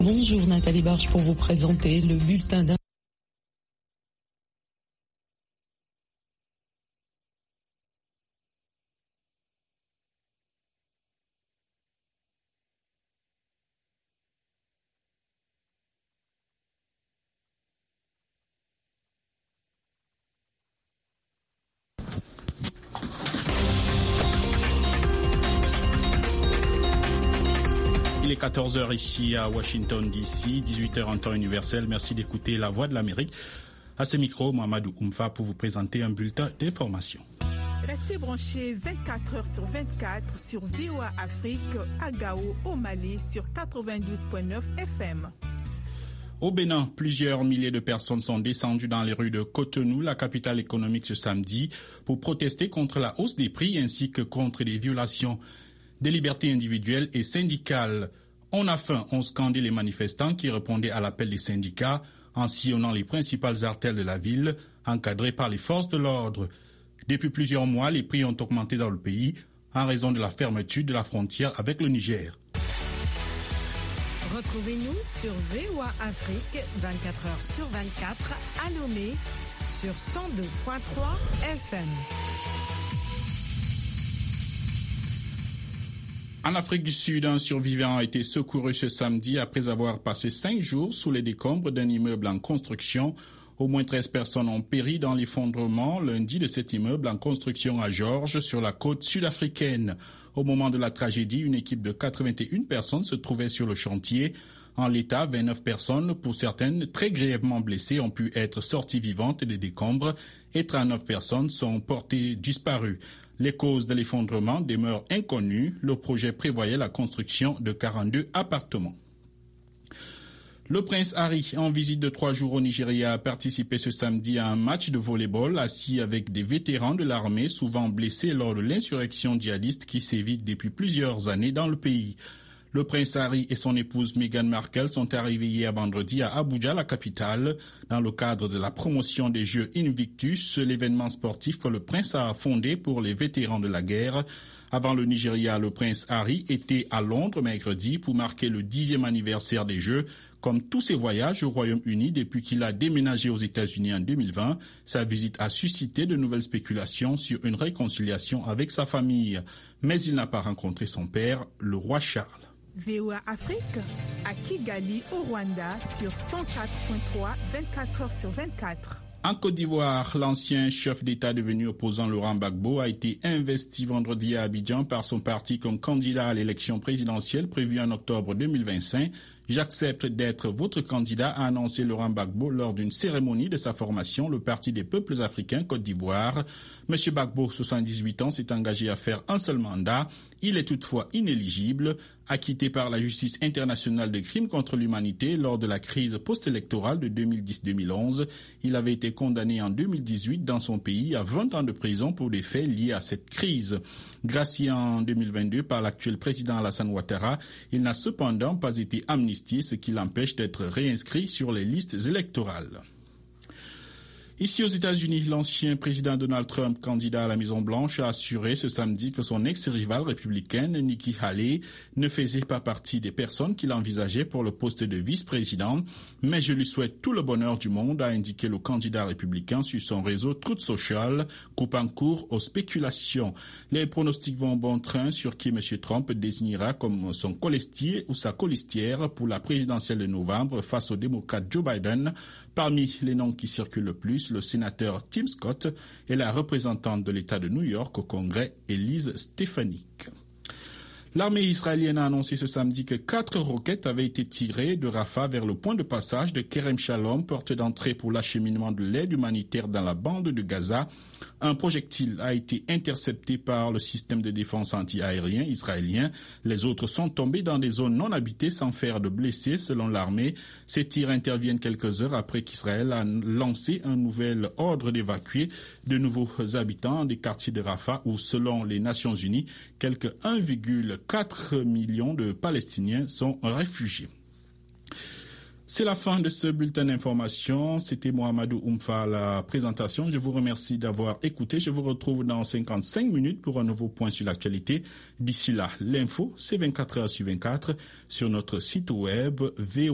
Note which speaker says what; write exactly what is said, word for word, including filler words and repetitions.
Speaker 1: Bonjour Nathalie Barge pour vous présenter le bulletin d'un
Speaker 2: Il est quatorze heures ici à Washington D C, dix-huit heures en temps universel. Merci d'écouter La Voix de l'Amérique. À ce micro, Mohamedou Oumfa pour vous présenter un bulletin d'information.
Speaker 3: Restez branchés vingt-quatre heures sur vingt-quatre sur V O A Afrique à Gao, au Mali, sur quatre-vingt-douze virgule neuf F M.
Speaker 2: Au Bénin, plusieurs milliers de personnes sont descendues dans les rues de Cotonou, la capitale économique, ce samedi, pour protester contre la hausse des prix ainsi que contre les violations des libertés individuelles et syndicales. On a faim, ont scandé les manifestants qui répondaient à l'appel des syndicats en sillonnant les principales artères de la ville, encadrées par les forces de l'ordre. Depuis plusieurs mois, les prix ont augmenté dans le pays en raison de la fermeture de la frontière avec le Niger.
Speaker 4: Retrouvez-nous sur V O A Afrique vingt-quatre heures sur vingt-quatre à Lomé sur cent deux virgule trois F M.
Speaker 2: En Afrique du Sud, un survivant a été secouru ce samedi après avoir passé cinq jours sous les décombres d'un immeuble en construction. Au moins treize personnes ont péri dans l'effondrement lundi de cet immeuble en construction à Georges, sur la côte sud-africaine. Au moment de la tragédie, une équipe de quatre-vingt-une personnes se trouvait sur le chantier. En l'état, vingt-neuf personnes, pour certaines très grièvement blessées, ont pu être sorties vivantes des décombres et trente-neuf personnes sont portées disparues. Les causes de l'effondrement demeurent inconnues. Le projet prévoyait la construction de quarante-deux appartements. Le prince Harry, en visite de trois jours au Nigeria, a participé ce samedi à un match de volley-ball assis avec des vétérans de l'armée, souvent blessés lors de l'insurrection djihadiste qui sévit depuis plusieurs années dans le pays. Le prince Harry et son épouse Meghan Markle sont arrivés hier vendredi à Abuja, la capitale, dans le cadre de la promotion des Jeux Invictus, l'événement sportif que le prince a fondé pour les vétérans de la guerre. Avant le Nigeria, le prince Harry était à Londres mercredi pour marquer le dixième anniversaire des Jeux. Comme tous ses voyages au Royaume-Uni depuis qu'il a déménagé aux États-Unis en deux mille vingt, sa visite a suscité de nouvelles spéculations sur une réconciliation avec sa famille. Mais il n'a pas rencontré son père, le roi Charles.
Speaker 3: V O A Afrique à Kigali, au Rwanda, sur cent quatre virgule trois, vingt-quatre heures sur vingt-quatre.
Speaker 2: En Côte d'Ivoire, l'ancien chef d'État devenu opposant Laurent Gbagbo a été investi vendredi à Abidjan par son parti comme candidat à l'élection présidentielle prévue en octobre deux mille vingt-cinq. J'accepte d'être votre candidat, a annoncé Laurent Gbagbo lors d'une cérémonie de sa formation, le Parti des peuples africains Côte d'Ivoire. Monsieur Gbagbo, soixante-dix-huit ans, s'est engagé à faire un seul mandat. Il est toutefois inéligible. Acquitté par la justice internationale de crimes contre l'humanité lors de la crise post-électorale de deux mille dix deux mille onze, il avait été condamné en deux mille dix-huit dans son pays à vingt ans de prison pour des faits liés à cette crise. Gracié en deux mille vingt-deux par l'actuel président Alassane Ouattara, il n'a cependant pas été amnistié, ce qui l'empêche d'être réinscrit sur les listes électorales. Ici aux États-Unis, l'ancien président Donald Trump, candidat à la Maison-Blanche, a assuré ce samedi que son ex-rivale républicaine, Nikki Haley, ne faisait pas partie des personnes qu'il envisageait pour le poste de vice-président. Mais je lui souhaite tout le bonheur du monde, a indiqué le candidat républicain sur son réseau Truth Social, coupant court aux spéculations. Les pronostics vont bon train sur qui M. Trump désignera comme son colistier ou sa colistière pour la présidentielle de novembre face au démocrate Joe Biden. Parmi les noms qui circulent le plus, le sénateur Tim Scott et la représentante de l'État de New York au Congrès, Elise Stefanik. L'armée israélienne a annoncé ce samedi que quatre roquettes avaient été tirées de Rafah vers le point de passage de Kerem Shalom, porte d'entrée pour l'acheminement de l'aide humanitaire dans la bande de Gaza. Un projectile a été intercepté par le système de défense anti-aérien israélien. Les autres sont tombés dans des zones non habitées sans faire de blessés, selon l'armée. Ces tirs interviennent quelques heures après qu'Israël a lancé un nouvel ordre d'évacuer de nouveaux habitants des quartiers de Rafah où, selon les Nations Unies, quelques un virgule quatre millions de Palestiniens sont réfugiés. C'est la fin de ce bulletin d'information. C'était Mohamedou Oumfa à la présentation. Je vous remercie d'avoir écouté. Je vous retrouve dans cinquante-cinq minutes pour un nouveau point sur l'actualité. D'ici là, l'info, c'est vingt-quatre heures sur vingt-quatre sur notre site web v